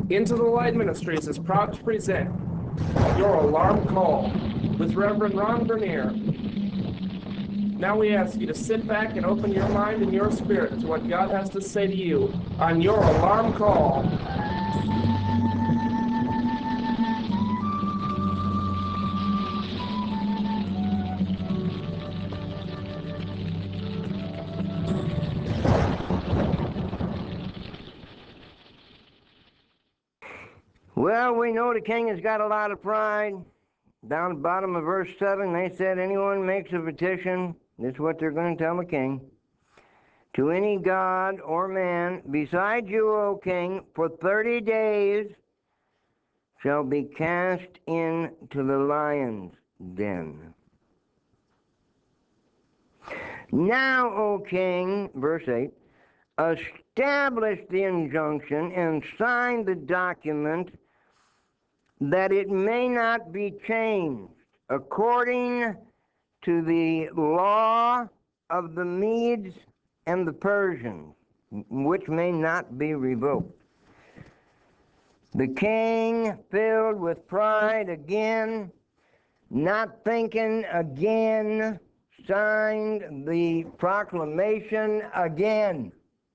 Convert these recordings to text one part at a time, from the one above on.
Into the Light Ministries is proud to present Your Alarm Call with Reverend Ron Bernier. Now we ask you to sit back and open your mind and your spirit to what God has to say to you on Your Alarm Call. Well, we know the king has got a lot of pride. Down at the bottom of verse 7, they said, anyone makes a petition, this is what they're going to tell the king, to any god or man besides you, O king, for 30 days shall be cast into the lion's den. Now, O king, verse 8, establish the injunction and sign the document that it may not be changed according to the law of the Medes and the Persians, which may not be revoked. The king, filled with pride again, not thinking again, signed the proclamation again.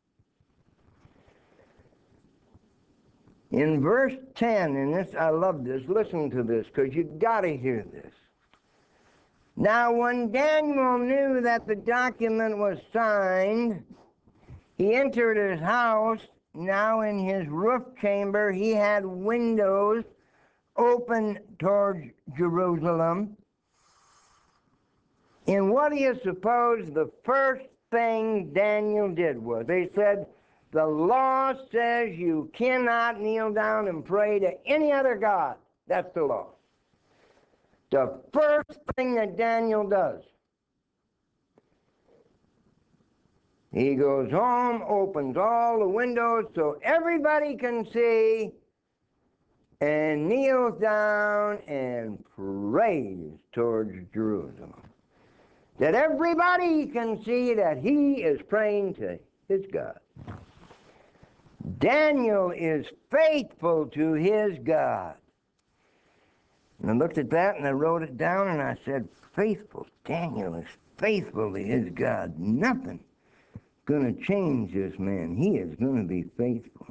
In verse 10, and this, I love this, listen to this, because you got to hear this. Now, when Daniel knew that the document was signed, he entered his house. Now in his roof chamber, he had windows open towards Jerusalem. And what do you suppose the first thing Daniel did was? They said, the law says you cannot kneel down and pray to any other god. That's the law. The first thing that Daniel does, he goes home, opens all the windows so everybody can see, and kneels down and prays towards Jerusalem. That everybody can see that he is praying to his God. Daniel is faithful to his God. And I looked at that and I wrote it down and I said, faithful. Daniel is faithful to his God. Nothing going to change this man. He is going to be faithful.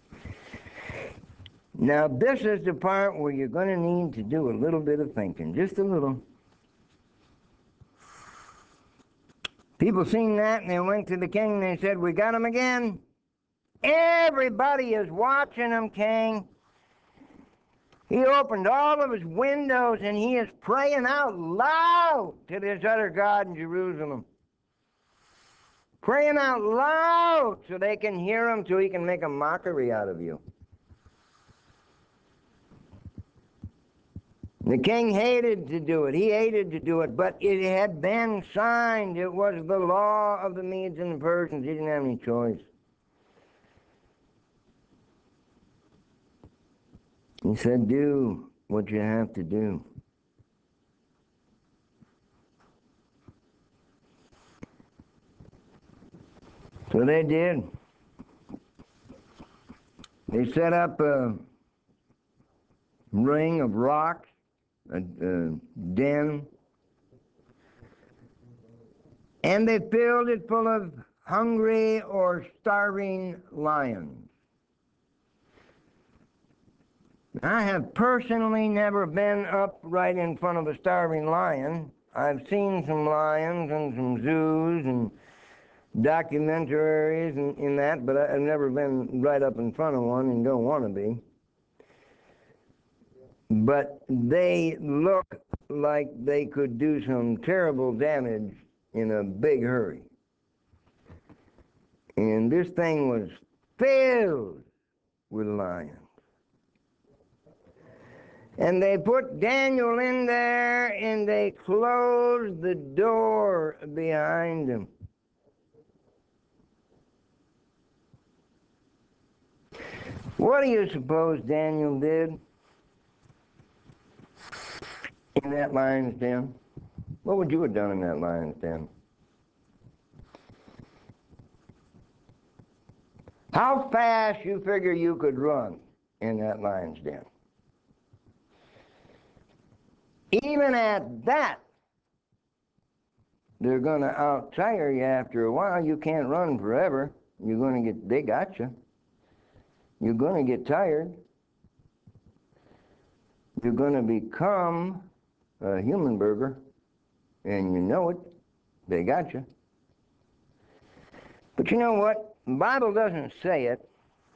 Now this is the part where you're going to need to do a little bit of thinking. Just a little. People seen that and they went to the king and they said, we got him again. Everybody is watching him, king. He opened all of his windows and he is praying out loud to this other God in Jerusalem. Praying out loud so they can hear him, so he can make a mockery out of you. The king hated to do it. He hated to do it, but it had been signed. It was the law of the Medes and the Persians. He didn't have any choice. He said, do what you have to do. So they did. They set up a ring of rocks, a den, and they filled it full of hungry or starving lions. I have personally never been up right in front of a starving lion. I've seen some lions and some zoos and documentaries and in that, but I've never been right up in front of one and don't want to be. But they look like they could do some terrible damage in a big hurry. And this thing was filled with lions. And they put Daniel in there and they closed the door behind him. What do you suppose Daniel did in that lion's den? What would you have done in that lion's den? How fast you figure you could run in that lion's den. Even at that, they're going to out-tire you after a while. You can't run forever. You're going to get, they got you. You're going to get tired. You're going to become a human burger, and you know it. They got you. But you know what? The Bible doesn't say it,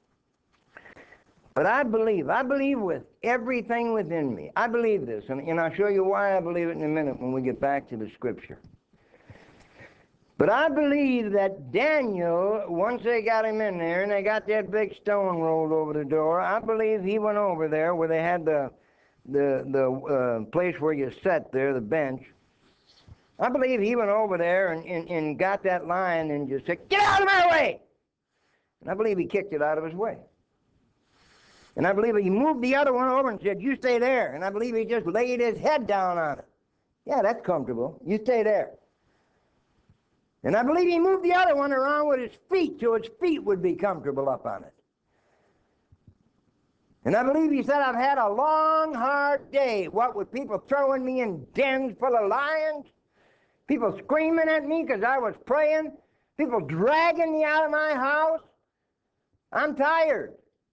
but I believe with everything within me. I believe this, and I'll show you why I believe it in a minute when we get back to the scripture. But I believe that Daniel, once they got him in there and they got that big stone rolled over the door, I believe he went over there where they had the place where you sat there, the bench. I believe he went over there and got that lion and just said, "Get out of my way!" And I believe he kicked it out of his way. And I believe he moved the other one over and said, "You stay there." And I believe he just laid his head down on it. Yeah, that's comfortable. You stay there. And I believe he moved the other one around with his feet so its feet would be comfortable up on it. And I believe he said, "I've had a long, hard day. What with people throwing me in dens full of lions, people screaming at me because I was praying, people dragging me out of my house. I'm tired.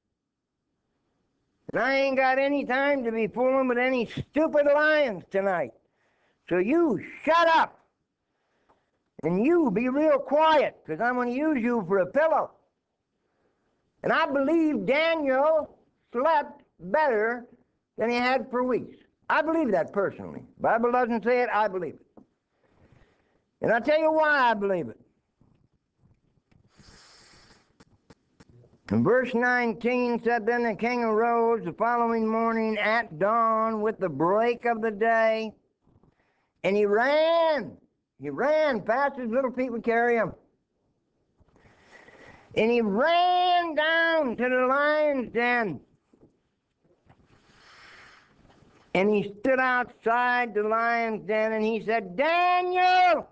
And I ain't got any time to be fooling with any stupid lions tonight. So you shut up. And you be real quiet, because I'm going to use you for a pillow." And I believe Daniel slept better than he had for weeks. I believe that personally. The Bible doesn't say it, I believe it. And I'll tell you why I believe it. And verse 19 said, "Then the king arose the following morning at dawn with the break of the day, and he ran. He ran fast as little feet would carry him. And he ran down to the lion's den. And he stood outside the lion's den and he said, 'Daniel,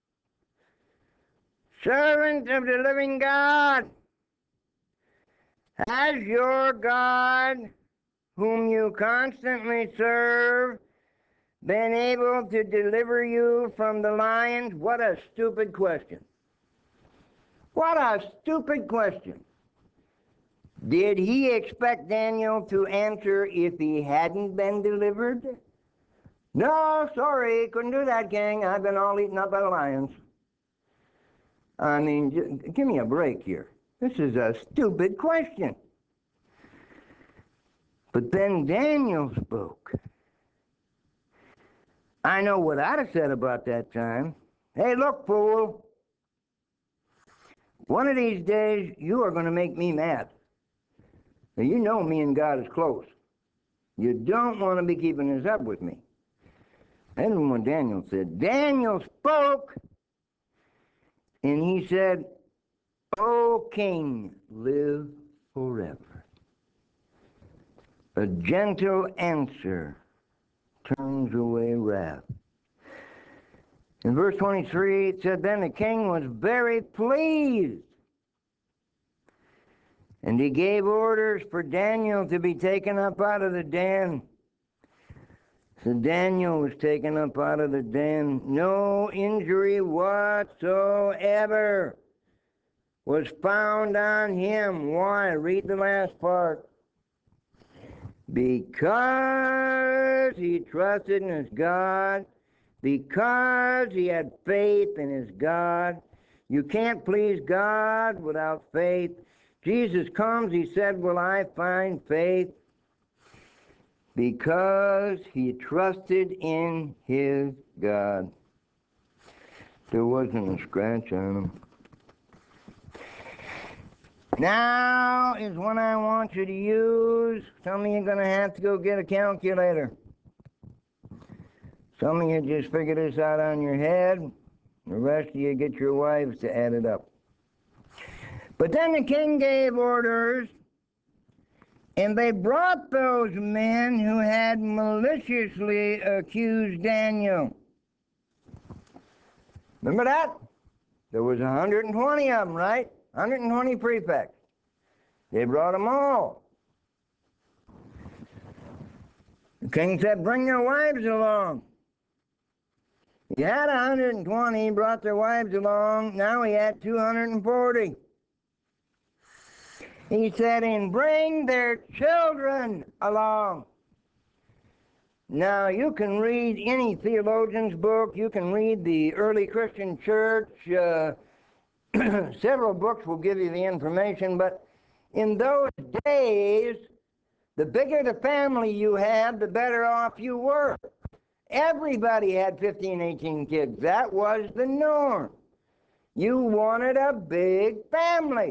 servant of the living God, has your God, whom you constantly serve, been able to deliver you from the lions?'" What a stupid question. What a stupid question. Did he expect Daniel to answer if he hadn't been delivered? "No, sorry, couldn't do that, king. I've been all eaten up by the lions." I mean, give me a break here. This is a stupid question. But then Daniel spoke. I know what I'd have said about that time. "Hey, look, fool. One of these days, you are going to make me mad. Now, you know me and God is close. You don't want to be keeping this up with me." That's what Daniel said. Daniel spoke, and he said, "O king, live forever. A gentle answer turns away wrath." In verse 23, it said, "Then the king was very pleased, and he gave orders for Daniel to be taken up out of the den." So Daniel was taken up out of the den. No injury whatsoever was found on him. Why? Read the last part. Because he trusted in his God, because he had faith in his God. You can't please God without faith. Jesus comes, he said, "Will I find faith?" Because he trusted in his God. There wasn't a scratch on him. Now is when I want you to use. Some of you are going to have to go get a calculator. Some of you just figure this out on your head. The rest of you get your wives to add it up. But then the king gave orders, and they brought those men who had maliciously accused Daniel. Remember that? There was 120 of them, right? 120 prefects. They brought them all. The king said, bring their wives along. He had 120, brought their wives along. Now he had 240. He said, and bring their children along. Now, you can read any theologian's book. You can read the early Christian church. Several books will give you the information, but in those days, the bigger the family you had, the better off you were. Everybody had 15, 18 kids. That was the norm. You wanted a big family.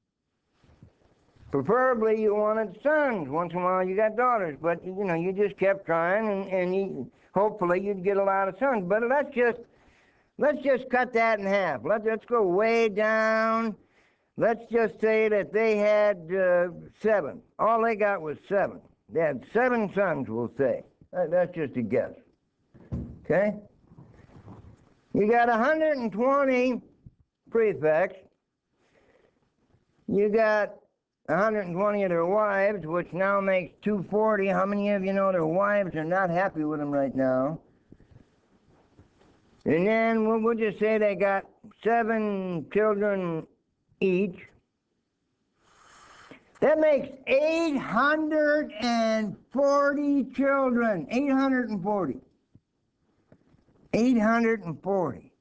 Preferably you wanted sons. Once in a while you got daughters, but you know, you just kept trying, and hopefully you'd get a lot of sons. But let's just cut that in half. Let's go way down. Let's just say that they had 7. All they got was 7. They had 7 sons, we'll say. That's just a guess. Okay? You got 120 prefects. You got 120 of their wives, which now makes 240. How many of you know their wives are not happy with them right now? And then we'll just say they got 7 children each. That makes 840 children. 840. 840.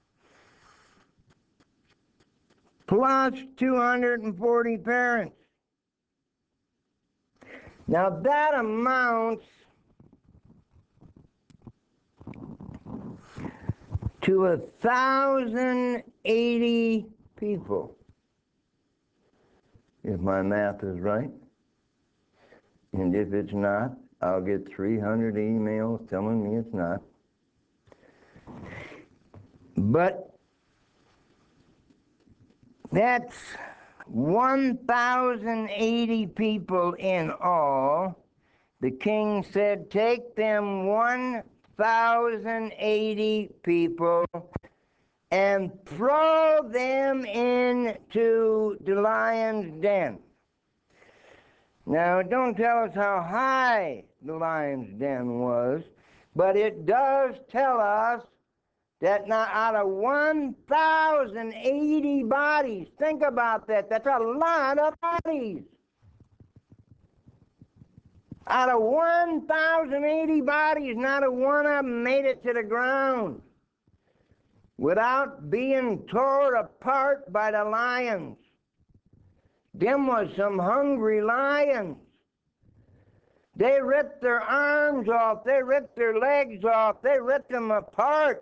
Plus 240 parents. Now that amounts to 1,080 people, if my math is right. And if it's not, I'll get 300 emails telling me it's not. But that's 1,080 people in all. The king said, take them 1,080 people and throw them into the lion's den. Now, don't tell us how high the lion's den was, but it does tell us that now out of 1,080 bodies, think about that, that's a lot of bodies. Out of 1,080 bodies, not a one of them made it to the ground without being torn apart by the lions. Them was some hungry lions. They ripped their arms off, they ripped their legs off, they ripped them apart.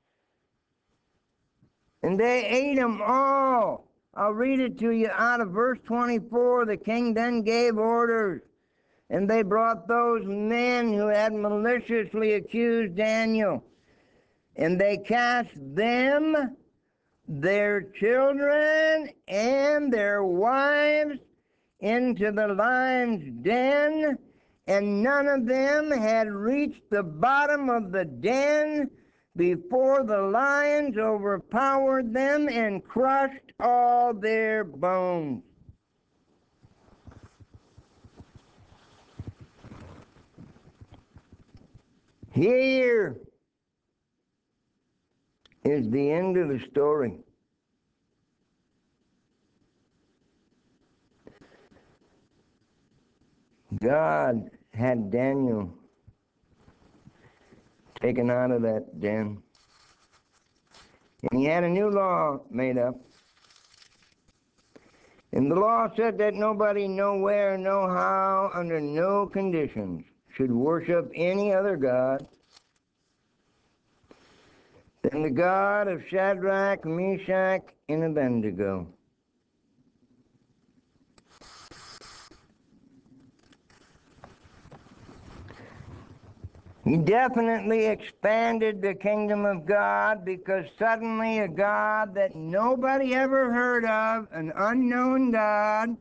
And they ate them all. I'll read it to you out of verse 24. The king then gave orders, and they brought those men who had maliciously accused Daniel, and they cast them, their children, and their wives into the lion's den, and none of them had reached the bottom of the den before the lions overpowered them and crushed all their bones. Here is the end of the story. God had Daniel taken out of that den. And he had a new law made up. And the law said that nobody, nowhere, no how, under no conditions, should worship any other god than the God of Shadrach, Meshach, and Abednego. He definitely expanded the kingdom of God, because suddenly a God that nobody ever heard of, an unknown God,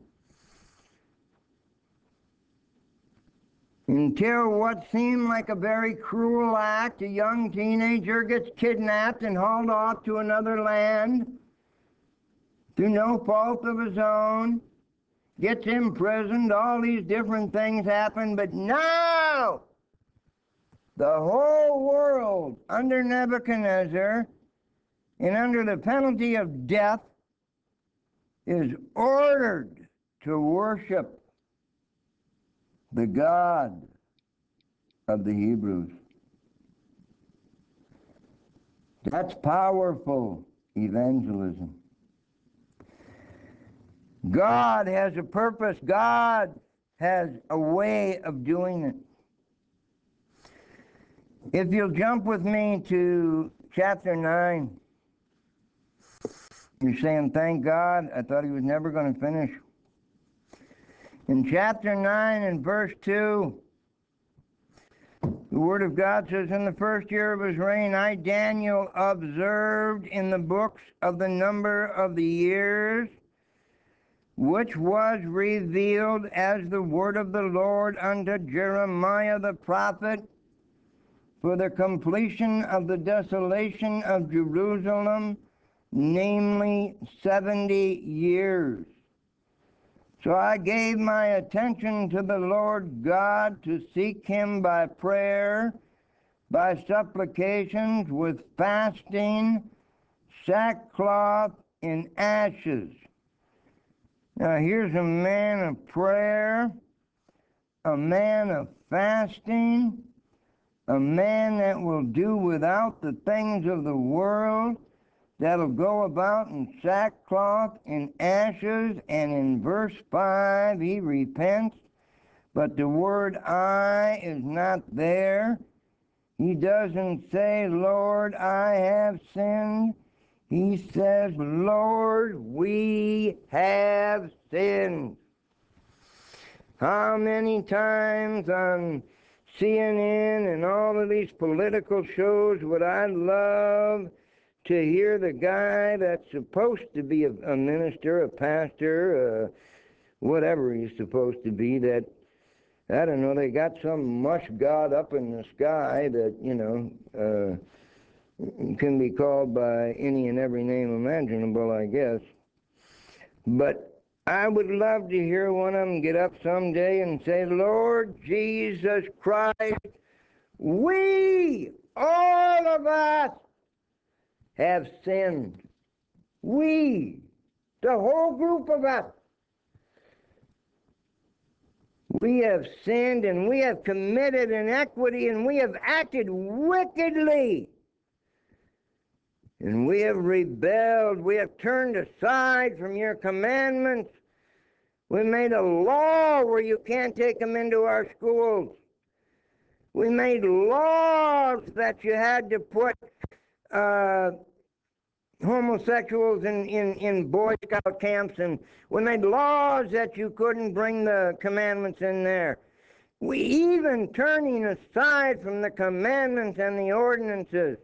until what seemed like a very cruel act, a young teenager gets kidnapped and hauled off to another land through no fault of his own, gets imprisoned, all these different things happen, but now the whole world under Nebuchadnezzar and under the penalty of death is ordered to worship the God of the Hebrews. That's powerful evangelism. God has a purpose. God has a way of doing it. If you'll jump with me to chapter 9. You're saying, thank God, I thought he was never going to finish. In chapter 9 and verse 2, the Word of God says, in the first year of his reign, I, Daniel, observed in the books of the number of the years, which was revealed as the word of the Lord unto Jeremiah the prophet, for the completion of the desolation of Jerusalem, namely 70 years. So I gave my attention to the Lord God to seek him by prayer, by supplications, with fasting, sackcloth, and ashes. Now here's a man of prayer, a man of fasting, a man that will do without the things of the world, that'll go about in sackcloth and ashes, and in verse 5 he repents, but the word I is not there. He doesn't say, Lord, I have sinned. He says, Lord, we have sinned. How many times on CNN and all of these political shows would I love to hear the guy that's supposed to be a minister, a pastor, whatever he's supposed to be, that, I don't know, they got some mush god up in the sky that, you know, can be called by any and every name imaginable, I guess. But I would love to hear one of them get up someday and say, Lord Jesus Christ, we, all of us, have sinned. We, the whole group of us, we have sinned, and we have committed inequity, and we have acted wickedly, and we have rebelled. We have turned aside from your commandments. We made a law where you can't take them into our schools. We made laws that you had to put homosexuals in Boy Scout camps, and we made laws that you couldn't bring the commandments in there. We even turning aside from the commandments and the ordinances.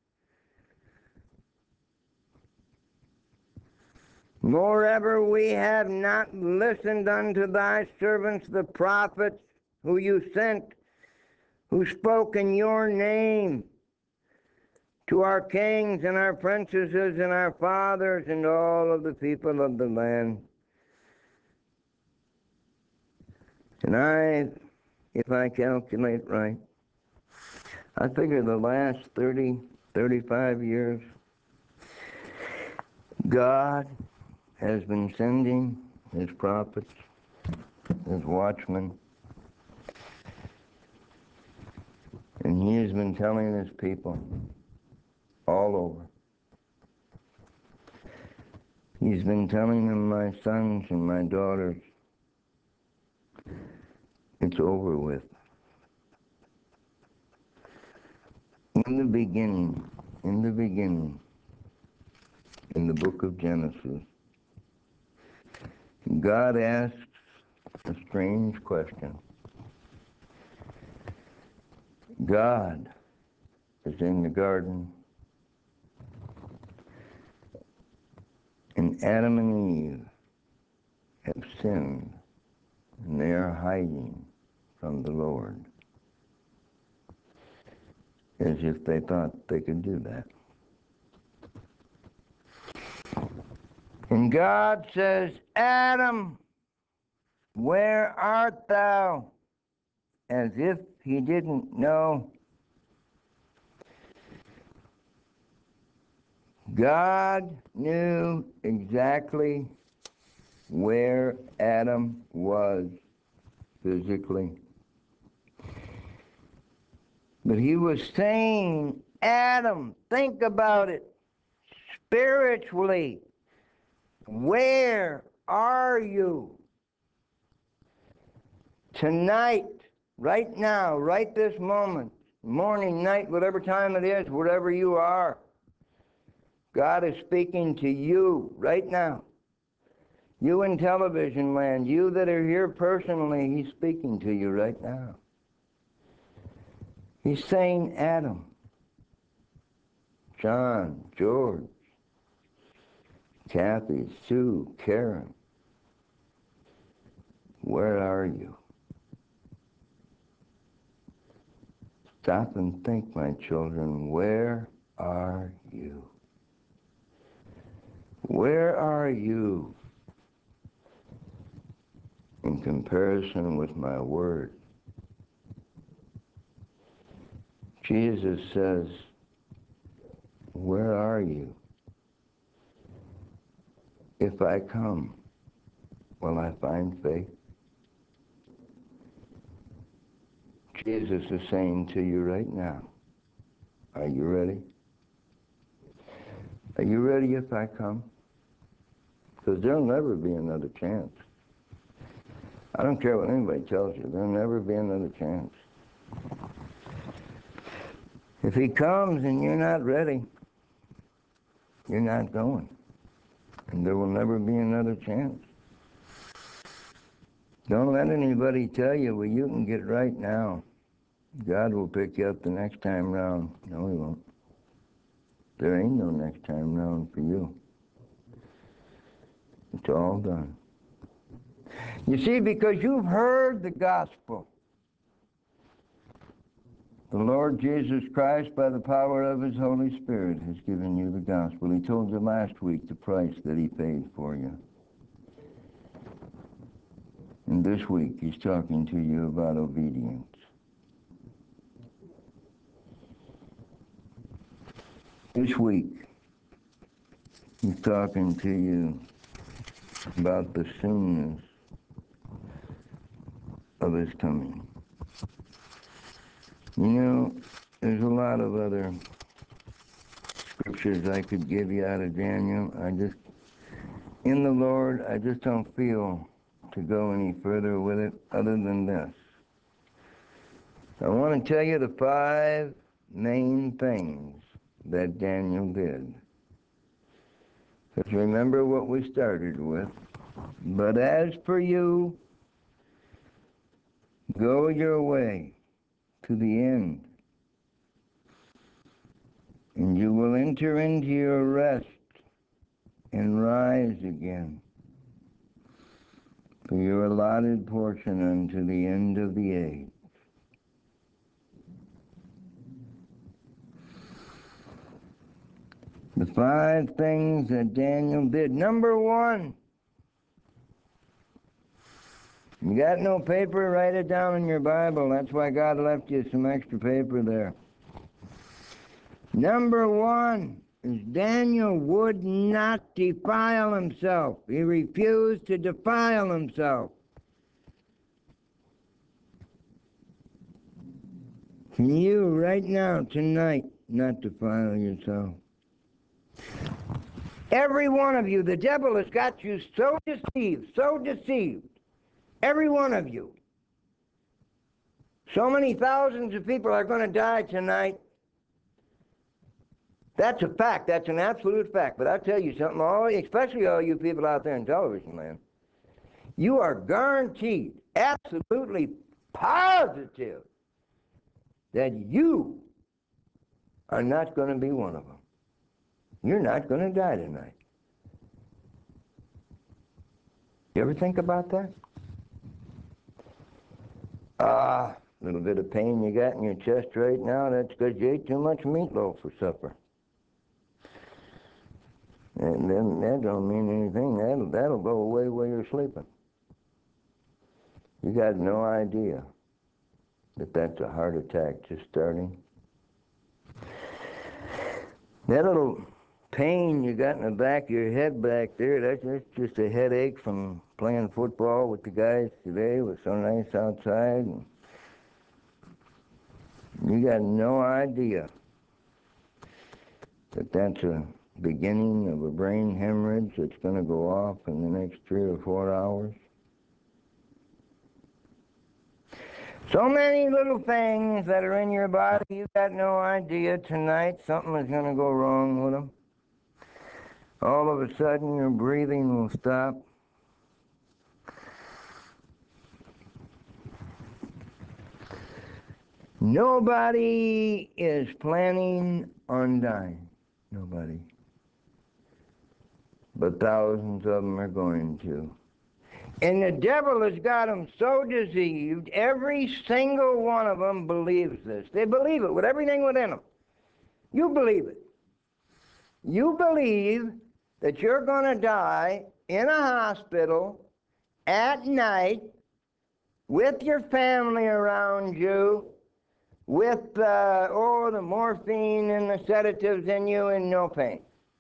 Moreover, we have not listened unto thy servants the prophets who you sent, who spoke in your name to our kings and our princesses and our fathers and all of the people of the land. And if I calculate right, I figure the last 30, 35 years, God has been sending his prophets, his watchmen, and he has been telling his people all over. He's been telling them, my sons and my daughters, it's over with. In the beginning, in the book of Genesis, God asks a strange question. God is in the garden, and Adam and Eve have sinned, and they are hiding from the Lord, as if they thought they could do that. And God says, Adam, where art thou? As if he didn't know God knew exactly where Adam was physically. But he was saying, Adam, think about it spiritually. Where are you? Tonight, right now, right this moment, morning, night, whatever time it is, wherever you are, God is speaking to you right now. You in television land, you that are here personally, He's speaking to you right now. He's saying, Adam, John, George, Kathy, Sue, Karen, where are you? Stop and think, my children, where are you? Where are you in comparison with my word? Jesus says, where are you? If I come, will I find faith? Jesus is saying to you right now, are you ready? Are you ready if I come? Because there'll never be another chance. I don't care what anybody tells you, there'll never be another chance. If He comes and you're not ready, you're not going. And there will never be another chance. Don't let anybody tell you, well, you can get right now. God will pick you up the next time round. No, He won't. There ain't no next time round for you. It's all done. You see, because you've heard the gospel. The Lord Jesus Christ, by the power of His Holy Spirit, has given you the gospel. He told you last week the price that He paid for you. And this week, He's talking to you about obedience. This week, He's talking to you about the soonness of His coming. You know, there's a lot of other scriptures I could give you out of Daniel. In the Lord, I just don't feel to go any further with it other than this. I want to tell you the 5 main things that Daniel did. Because remember what we started with. But as for you, go your way to the end, and you will enter into your rest and rise again for your allotted portion unto the end of the age. The 5 things that Daniel did. Number 1, you got no paper, write it down in your Bible. That's why God left you some extra paper there. Number 1 is Daniel would not defile himself. He refused to defile himself. Can you, right now, tonight, not defile yourself? Every one of you, the devil has got you so deceived, so deceived. Every one of you. So many thousands of people are going to die tonight. That's a fact. That's an absolute fact. But I'll tell you something, especially all you people out there in television land. You are guaranteed, absolutely positive, that you are not going to be one of them. You're not going to die tonight. You ever think about that? Little bit of pain you got in your chest right now, that's because you ate too much meatloaf for supper. And then that don't mean anything. That'll go away while you're sleeping. You got no idea that that's a heart attack just starting. That little pain you got in the back of your head back there, that's just a headache from playing football with the guys today. It was so nice outside. And you got no idea that that's a beginning of a brain hemorrhage that's going to go off in the next 3 or 4 hours. So many little things that are in your body, you got no idea tonight something is going to go wrong with them. All of a sudden your breathing will stop. Nobody is planning on dying. Nobody. But thousands of them are going to. And the devil has got them so deceived, every single one of them believes this. They believe it with everything within them. You believe it. You believe that you're going to die in a hospital at night with your family around you, with the morphine and the sedatives in you and no pain.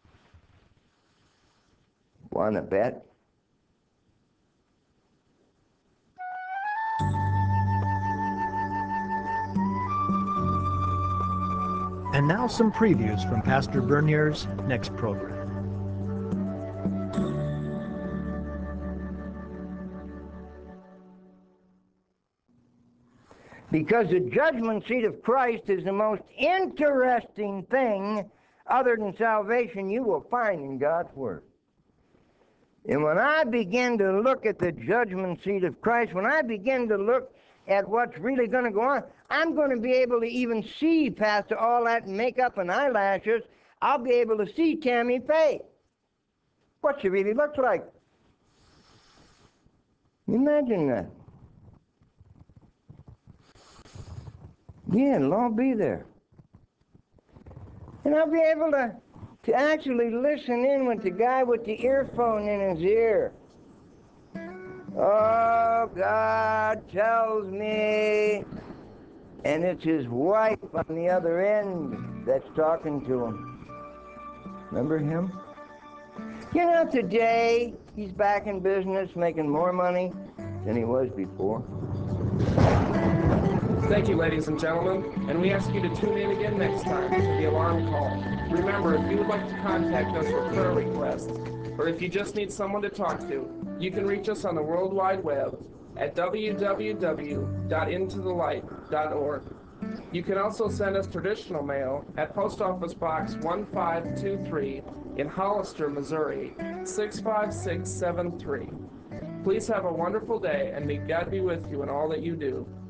Want to bet? And now some previews from Pastor Bernier's next program. Because the judgment seat of Christ is the most interesting thing other than salvation you will find in God's Word. And when I begin to look at the judgment seat of Christ, when I begin to look at what's really going to go on, I'm going to be able to even see past all that makeup and eyelashes. I'll be able to see Tammy Faye, what she really looks like. Imagine that. Yeah, it'll all be there. And I'll be able to actually listen in with the guy with the earphone in his ear. Oh, God tells me. And it's his wife on the other end that's talking to him. Remember him? You know, today he's back in business making more money than he was before. Thank you, ladies and gentlemen, and we ask you to tune in again next time to The Alarm Call. Remember, if you would like to contact us for prayer requests, or if you just need someone to talk to, you can reach us on the World Wide Web at www.intothelight.org. You can also send us traditional mail at Post Office Box 1523 in Hollister, Missouri, 65673. Please have a wonderful day, and may God be with you in all that you do.